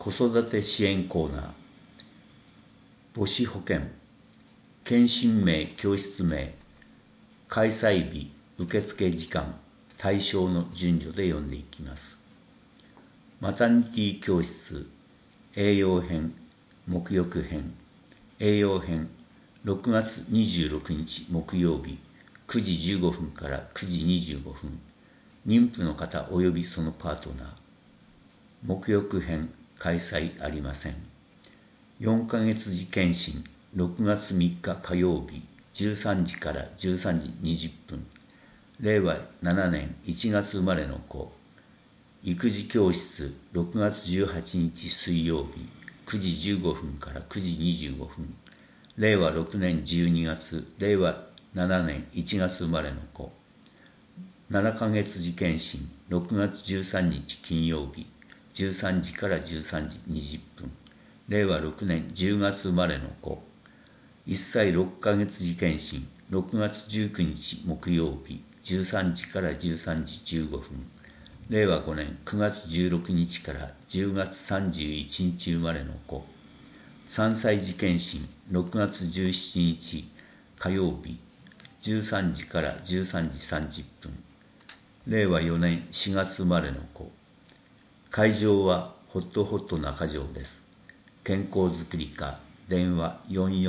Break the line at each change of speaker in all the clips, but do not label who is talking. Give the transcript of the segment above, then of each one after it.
子育て支援コーナー、母子保健、検診名、教室名、開催日、受付時間、対象の順序で読んでいきます。マタニティ教室、栄養編、沐浴編、栄養編、6月26日木曜日、9時15分から9時25分、妊婦の方及びそのパートナー。沐浴編、開催ありません。4ヶ月次検診、6月3日火曜日、13時から13時20分、令和7年1月生まれの子。育児教室、6月18日水曜日、9時15分から9時25分、令和6年12月、令和7年1月生まれの子。7ヶ月次検診、6月13日金曜日、13時から13時20分、令和6年10月生まれの子。1歳6ヶ月次検診、6月19日木曜日、13時から13時15分、令和5年9月16日から10月31日生まれの子。3歳児検診、6月17日火曜日、13時から13時30分、令和4年4月生まれの子。会場はホットホット中条です。健康づくり課、電話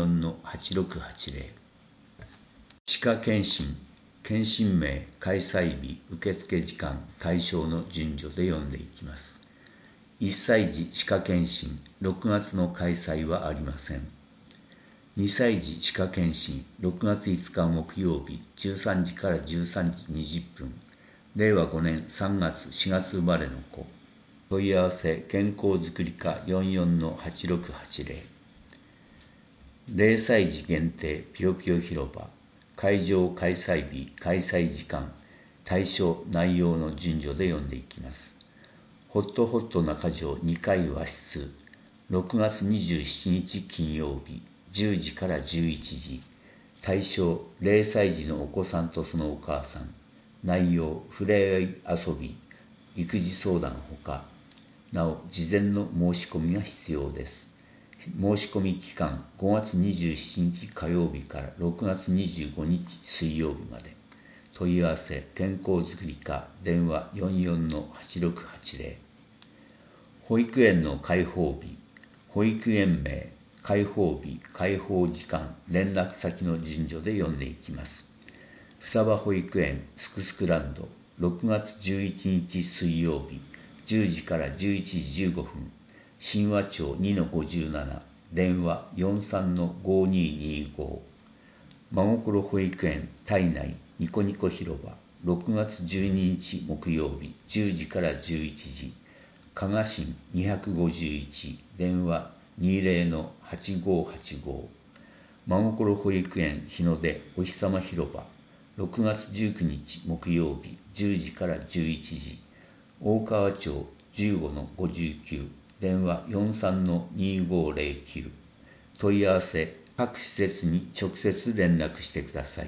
44-8680。歯科検診、検診名、開催日、受付時間、対象の順序で読んでいきます。1歳児歯科検診、6月の開催はありません。2歳児歯科検診、6月5日木曜日、13時から13時20分、令和5年3月4月生まれの子。問い合わせ、健康づくり課 44-8680。0歳児限定ぴよぴよ広場、会場開催日、開催時間、対象内容の順序で読んでいきます。ホットホット中条2階和室、6月27日金曜日、10時から11時、対象0歳児のお子さんとそのお母さん、内容ふれあい遊び、育児相談ほか、なお事前の申し込みが必要です。申し込み期間5月27日火曜日から6月25日水曜日まで。問い合わせ、健康づくり課、電話 44-8680。保育園の開放日、保育園名、開放日、開放時間、連絡先の順序で読んでいきます。双葉保育園すくすくランド、6月11日水曜日、10時から11時15分、神話町 2-57、電話 43-5225。真心保育園体内ニコニコ広場、6月12日木曜日、10時から11時、加賀新251、電話 20-8585。真心保育園日の出お日様広場、6月19日木曜日、10時から11時、大川町 15-59、電話 43-2509。問い合わせ、各施設に直接連絡してください。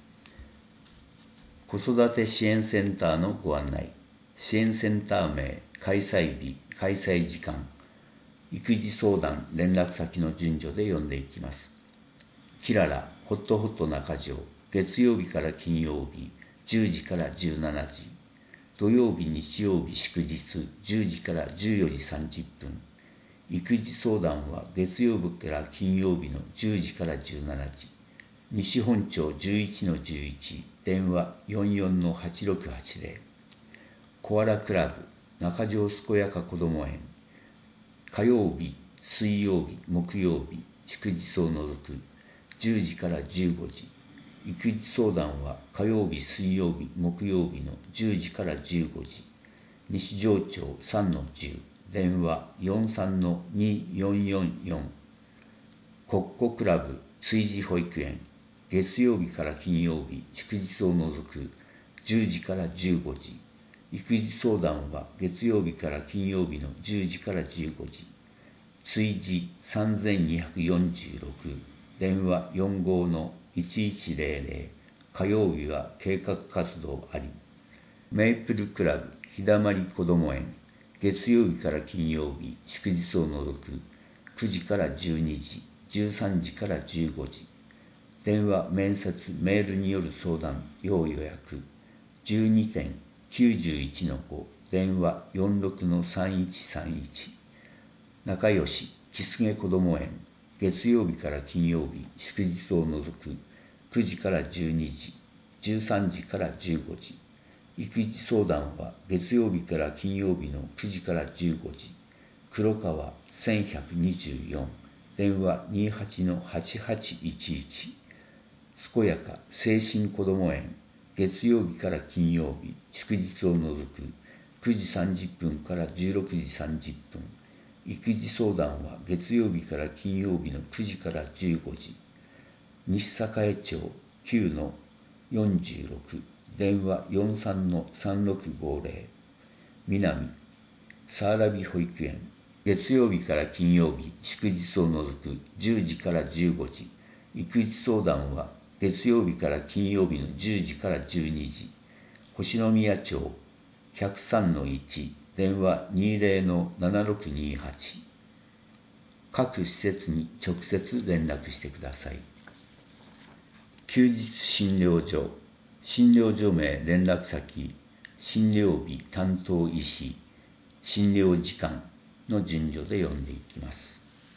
子育て支援センターのご案内。支援センター名、開催日、開催時間、育児相談連絡先の順序で読んでいきます。キララホットホット中条、月曜日から金曜日、10時から17時、土曜日日曜日祝日、10時から14時30分、育児相談は月曜日から金曜日の10時から17時、西本町 11-11、電話 44-8680。コアラクラブ中条健やかこども園、火曜日、水曜日、木曜日、祝日を除く10時から15時、育児相談は火曜日、水曜日、木曜日の10時から15時、西条町 3-10、電話 43-2444。コッコクラブ炊事保育園、月曜日から金曜日、祝日を除く10時から15時、育児相談は月曜日から金曜日の10時から15時、炊事3246、電話 45-1100、火曜日は計画活動あり。メイプルクラブ日だまりこども園、 月曜日から金曜日、祝日を除く9時から12時、13時から15時。電話、面接、メールによる相談、要予約。12.91-5、電話46-3131。仲良し、木菅こども園、月曜日から金曜日、祝日を除く9時から12時、13時から15時。育児相談は月曜日から金曜日の9時から15時。黒川1124、電話28-8811。健やか精神こども園、月曜日から金曜日、祝日を除く9時30分から16時30分。育児相談は月曜日から金曜日の9時から15時。西栄町9-46、電話43-3650。南サーラビ保育園、月曜日から金曜日、祝日を除く10時から15時。育児相談は月曜日から金曜日の10時から12時。星宮町103-1、電話20-7628。各施設に直接連絡してください。休日診療所、診療所名、連絡先、診療日、担当医師、診療時間の順序で読んでいきます。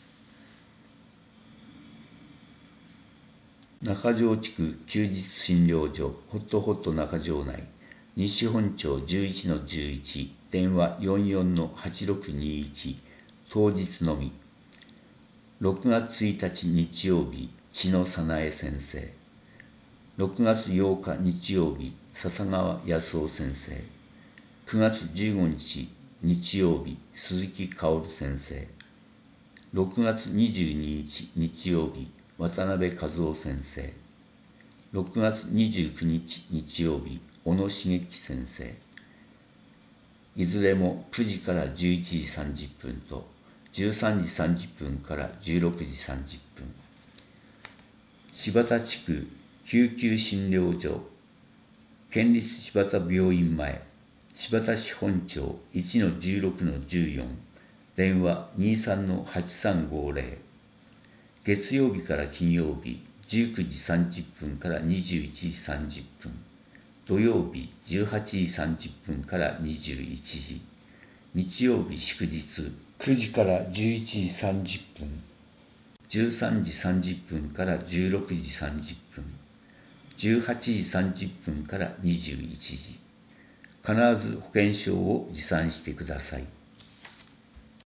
中条地区休日診療所、ホットホット中条内、西本町11-11、電話44-8621、当日のみ。6月1日日曜日、千野早苗先生。6月8日日曜日、笹川康夫先生。9月15日日曜日、鈴木薫先生。6月22日日曜日、渡辺和夫先生。6月29日日曜日、小野茂樹先生。いずれも9時から11時30分と13時30分から16時30分。柴田地区救急診療所、県立柴田病院前、柴田市本町 1-16-14、電話23-8350。月曜日から金曜日、19時30分から21時30分。土曜日、18時30分から21時。日曜日祝日、9時から11時30分。13時30分から16時30分。18時30分から21時。必ず保険証を持参してください。